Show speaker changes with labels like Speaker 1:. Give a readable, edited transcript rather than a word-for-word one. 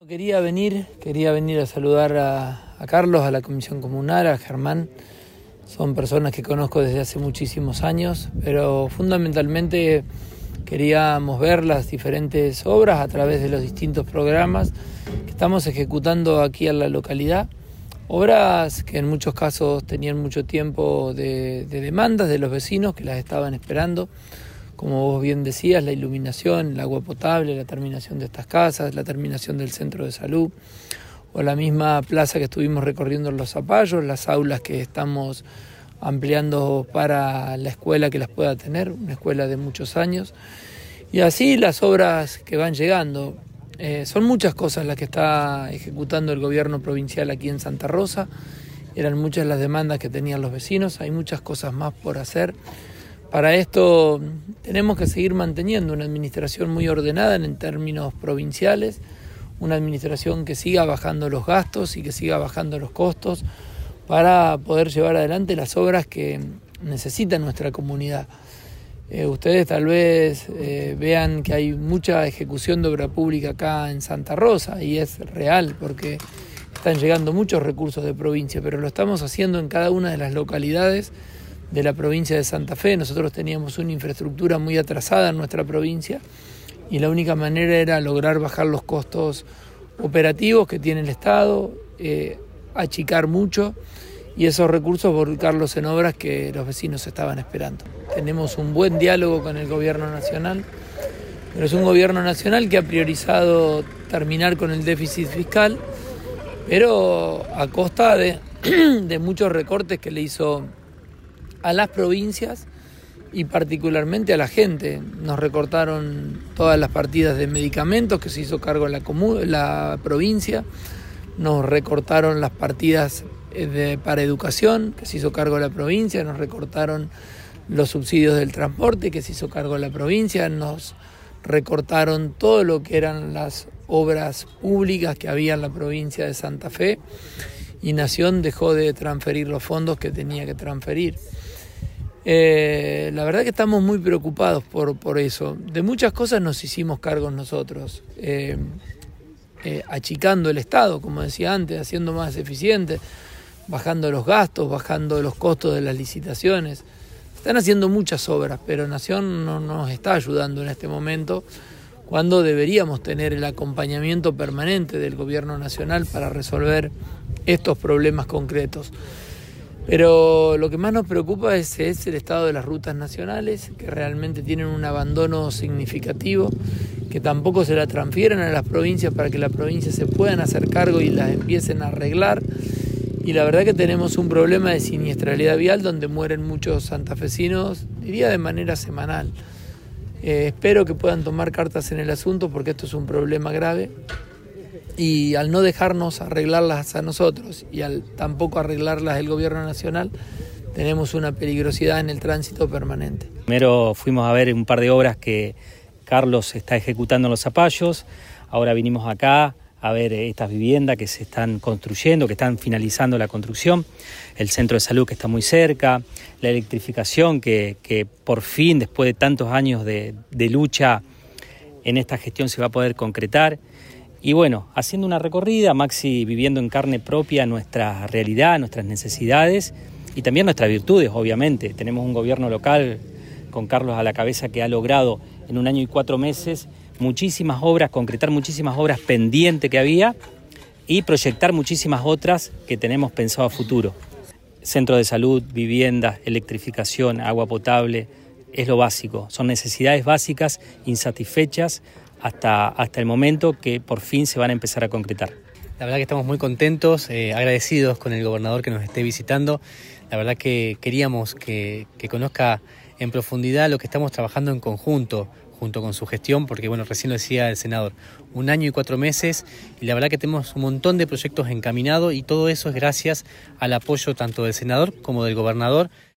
Speaker 1: Quería venir a saludar a Carlos, a la Comisión Comunal, a Germán. Son personas que conozco desde hace muchísimos años, pero fundamentalmente queríamos ver las diferentes obras a través de los distintos programas que estamos ejecutando aquí en la localidad. Obras que en muchos casos tenían mucho tiempo de demandas de los vecinos que las estaban esperando. Como vos bien decías, la iluminación, el agua potable, la terminación de estas casas, la terminación del centro de salud o la misma plaza que estuvimos recorriendo en Los Zapallos, las aulas que estamos ampliando para la escuela que las pueda tener, una escuela de muchos años. Y así las obras que van llegando. Son muchas cosas las que está ejecutando el gobierno provincial aquí en Santa Rosa. Eran muchas las demandas que tenían los vecinos, hay muchas cosas más por hacer. Para esto tenemos que seguir manteniendo una administración muy ordenada en términos provinciales, una administración que siga bajando los gastos y que siga bajando los costos para poder llevar adelante las obras que necesita nuestra comunidad. Ustedes tal vez vean que hay mucha ejecución de obra pública acá en Santa Rosa y es real porque están llegando muchos recursos de provincia, pero lo estamos haciendo en cada una de las localidades de la provincia de Santa Fe. Nosotros teníamos una infraestructura muy atrasada en nuestra provincia y la única manera era lograr bajar los costos operativos que tiene el Estado, achicar mucho y esos recursos volcarlos en obras que los vecinos estaban esperando. Tenemos un buen diálogo con el gobierno nacional, pero es un gobierno nacional que ha priorizado terminar con el déficit fiscal, pero a costa de muchos recortes que le hizo a las provincias y particularmente a la gente. Nos recortaron todas las partidas de medicamentos que se hizo cargo la provincia, nos recortaron las partidas para educación que se hizo cargo la provincia, nos recortaron los subsidios del transporte que se hizo cargo la provincia, nos recortaron todo lo que eran las obras públicas que había en la provincia de Santa Fe y Nación dejó de transferir los fondos que tenía que transferir. La verdad que estamos muy preocupados por eso. De muchas cosas nos hicimos cargo nosotros, achicando el Estado, como decía antes, haciendo más eficiente, bajando los gastos, bajando los costos de las licitaciones. Están haciendo muchas obras, pero Nación no nos está ayudando en este momento cuando deberíamos tener el acompañamiento permanente del gobierno nacional para resolver estos problemas concretos. Pero lo que más nos preocupa es el estado de las rutas nacionales, que realmente tienen un abandono significativo, que tampoco se la transfieren a las provincias para que las provincias se puedan hacer cargo y las empiecen a arreglar. Y la verdad que tenemos un problema de siniestralidad vial donde mueren muchos santafesinos, diría de manera semanal. Espero que puedan tomar cartas en el asunto porque esto es un problema grave. Y al no dejarnos arreglarlas a nosotros y al tampoco arreglarlas el gobierno nacional, tenemos una peligrosidad en el tránsito permanente.
Speaker 2: Primero fuimos a ver un par de obras que Carlos está ejecutando en Los Zapallos, ahora vinimos acá a ver estas viviendas que se están construyendo, que están finalizando la construcción, el centro de salud que está muy cerca, la electrificación que por fin, después de tantos años de lucha en esta gestión, se va a poder concretar. Y bueno, haciendo una recorrida, Maxi viviendo en carne propia nuestra realidad, nuestras necesidades y también nuestras virtudes, obviamente. Tenemos un gobierno local con Carlos a la cabeza que ha logrado en 1 año y 4 meses muchísimas obras, concretar muchísimas obras pendientes que había y proyectar muchísimas otras que tenemos pensado a futuro. Centro de salud, viviendas, electrificación, agua potable, es lo básico. Son necesidades básicas, insatisfechas, hasta el momento que por fin se van a empezar a concretar.
Speaker 3: La verdad que estamos muy contentos, agradecidos con el gobernador que nos esté visitando. La verdad que queríamos que conozca en profundidad lo que estamos trabajando en conjunto, junto con su gestión, porque bueno, recién lo decía el senador, 1 año y 4 meses, y la verdad que tenemos un montón de proyectos encaminados y todo eso es gracias al apoyo tanto del senador como del gobernador.